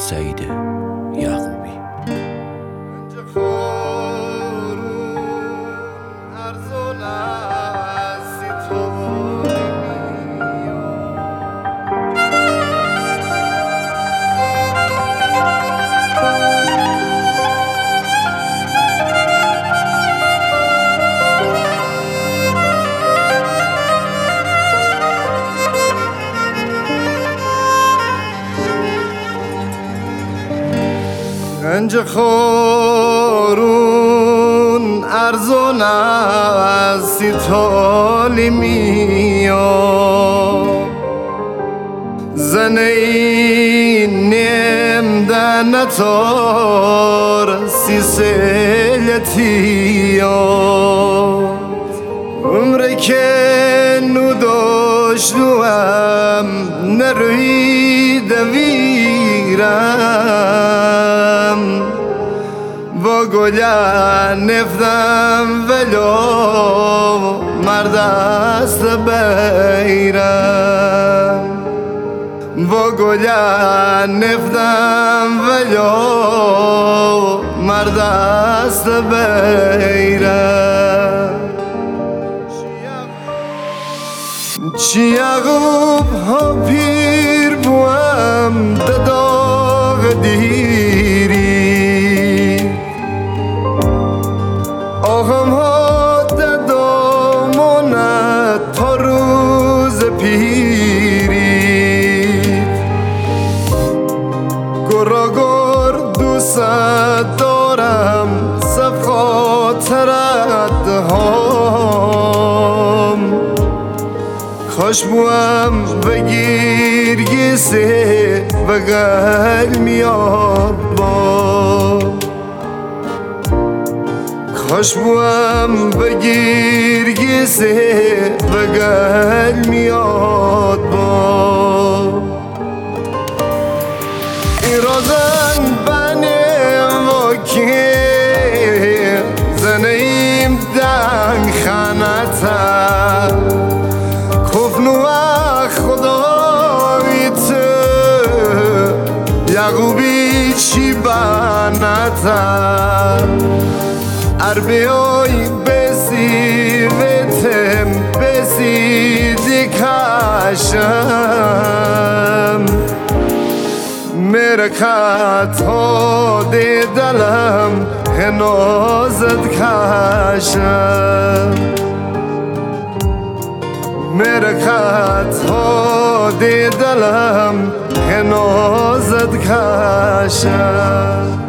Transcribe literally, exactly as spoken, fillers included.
سعید یعقوبی. گنج خورون ارزون از سیتالی میا زنی نیم دنتار سیسلتیا عمر که نو داشتم نروی دویرم با گلن نفتم ولو مرد است بیرم با گلن نفتم ولو مرد است بیرم چی یعقوب ها پیر بوام دداغ دیری آغم ها ددامونت تا روز پیری گراگر دوست دارم صف خاطرت هام خوش بوام بگیر گیسه و قلبی آبا خوش بوام بگیر گیسه و قلبی آبا ایرازن بنیم و که زنیم دنگ خانتا یعقوبی چی بانتا عربیای بسی ویتم بسی دیکاشم مرکات ها دی دلم هنوزد کاشم مرکات ها دی دلم هنوزد کاشم